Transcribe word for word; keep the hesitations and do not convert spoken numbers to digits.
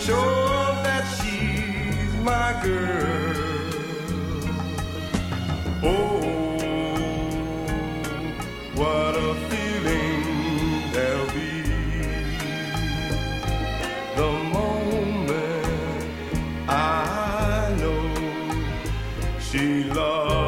sure that she's my girl. Oh, what a feeling there'll be the moment I know she loves